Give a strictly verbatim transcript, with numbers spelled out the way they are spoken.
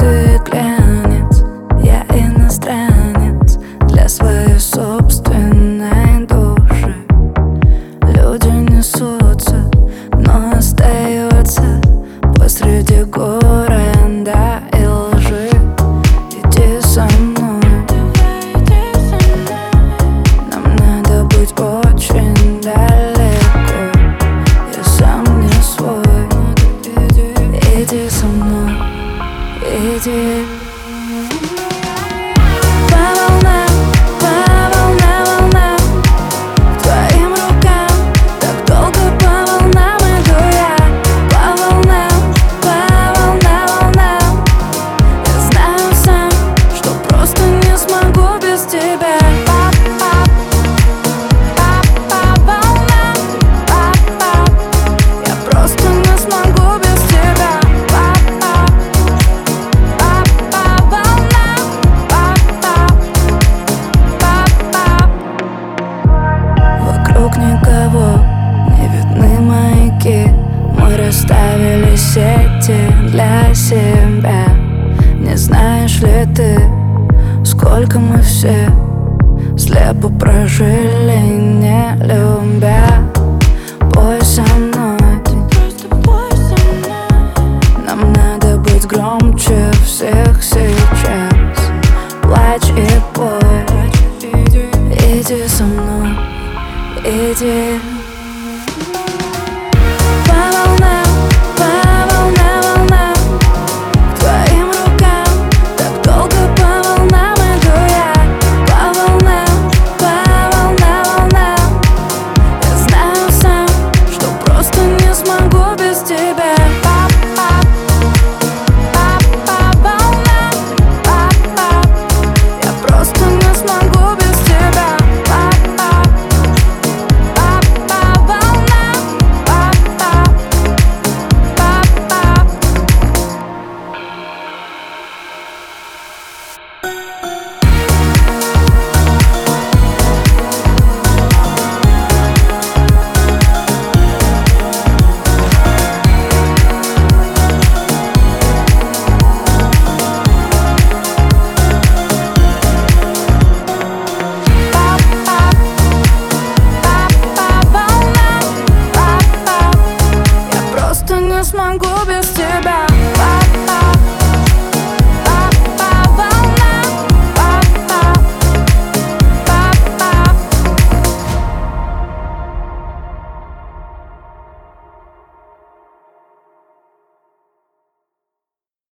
ты глянец, я иностранец для своей собственной души. Люди несутся, но остается посреди города и лжи. Иди со мной, нам надо быть очень далеко. Я сам не свой. Иди со мной, иди. По волнам, по волнам, волнам, к твоим рукам. Так долго по волнам иду я. По волнам, по волнам, волнам. Я знаю сам, что просто не смогу без тебя. По волнам, я просто не смогу без тебя. Вокруг никого, не видны маяки. Мы расставили сети для себя. Не знаешь ли ты, сколько мы все слепо прожили, не любя? Пой со мной, нам надо быть громче всех сейчас. Плачь и пой, иди со мной, иди. По волнам, по волнам, волнам, к твоим рукам. Так долго по волнам иду я. По волнам, по волнам, волнам. Я знаю сам, что просто не смогу без тебя. Я просто не смогу без тебя. Я просто не смогу без тебя.